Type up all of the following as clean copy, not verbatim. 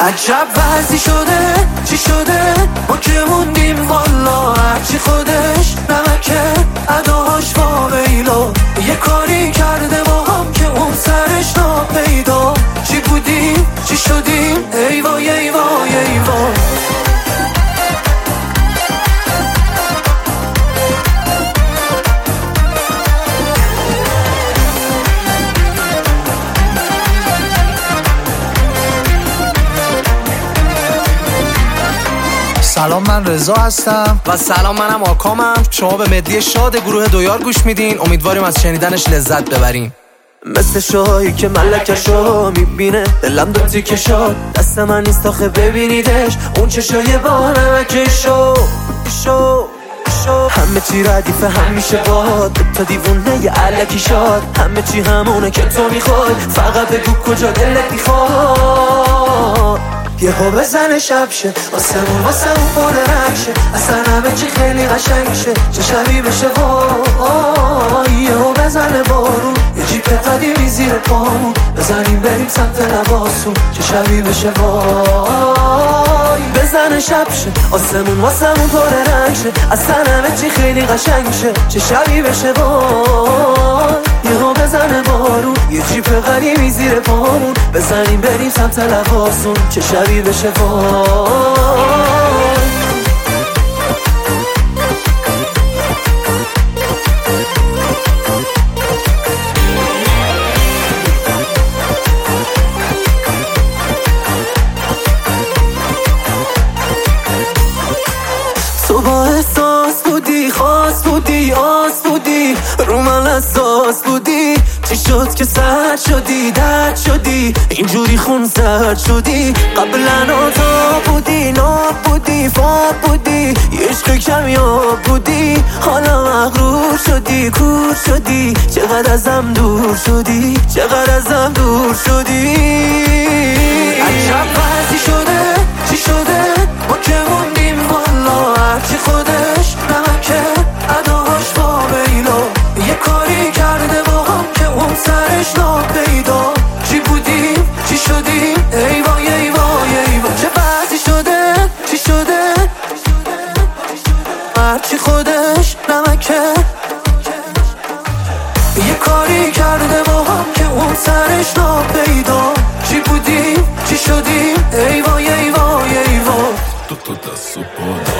عجب وضعی شده چی شده ما که موندیم والا، هرچی خودش نمکه اداش واویلا. یه کاری کرده با هم که اون سرش ناپیدا. چی بودیم چی شدیم ای وای ای وای ای وای. سلام، من رضا هستم. و سلام، منم آکامم. شما به مدلی شاد گروه دویار گوش میدین. امیدواریم از شنیدنش لذت ببرین. مثل شایی که ملکشو میبینه دلم دو تیکه شد، دست من نیست آخه ببینیدش اون چشای با نمکشو همه چی ردیفه همیشه باد، تا دیوونه یه علکی شاد. همه چی همونه که تو میخوای، فقط بگو کجا دلت میخواد. یه ها بزنه شب شه واسمون پر رکشه، اصلا همه چی خیلی قشنگ شه چه شبی بشه وای. یه ها بزنه بارون یه جیپ قدیمی زیر پامون، بزنیم بریم سمت لباسون چه شبی بشه وای. بزنه شب شه واسمون پر رنگ شه، اصلا همه چی خیلی قشنگ شه چه شبی بشه وای. یه ها بزنه بارون یه جیپ قدیمی زیر پامون، بزنیم بریم سمت لباسون چه شبی بشه وای. تو با احساس بودی، خاص بودی، آس بودی، رو من اساس بودی. چی شد که سرد شدی، درد شدی، اینجوری خون سرد شدی. قبلا تا بودی، ناب بودی، فاب بودی، یه عشق کمیاب بودی. حالا مغرور شدی، کور شدی، چقدر ازم دور شدی، چقدر ازم دور شدی. عجب وضعی شده چی شده ما که موندیم والا، هرچی خودش نمکه اداش واویلا. یه کاری کرده با هم که اون سرش ناپیدا. چی بودیم چی شدیم ای وای ای وای ای وای. چه وضعی شده چی شده هرچی خودش نمکه. یه کاری کرده با هم که اون سرش ناپیدا. چی بودیم چی شدیم ای وای ای وای ای وای. Tutto da supporto.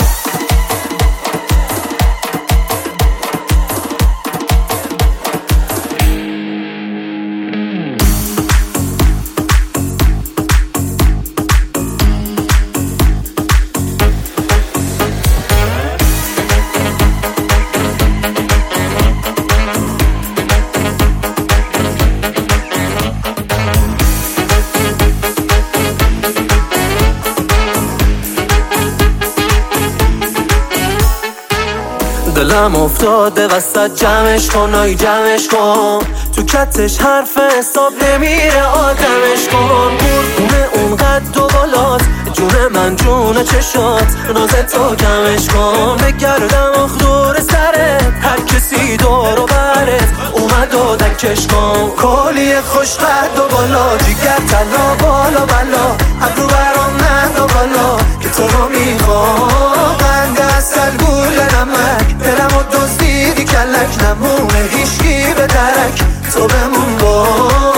دلم افتاده وسط جمعش کن، آی جمعش کن. تو کتش حرف حساب نمیره آدمش کن. قربونه اون قد و بالات، جون من جون چشات، نازت تو کمش کن. بگردم آخ دور سرت، هر کسی دور و برت اومد و دکش کن. کالی خوش قد و بالا، جیگر تلا بالا بالا، ابرو برام نه و بالا که تو رو میخوام. قند اصل گول نمک، دلمو دزدیدی کلک، نمونه هیشگی به درک، تو بمون با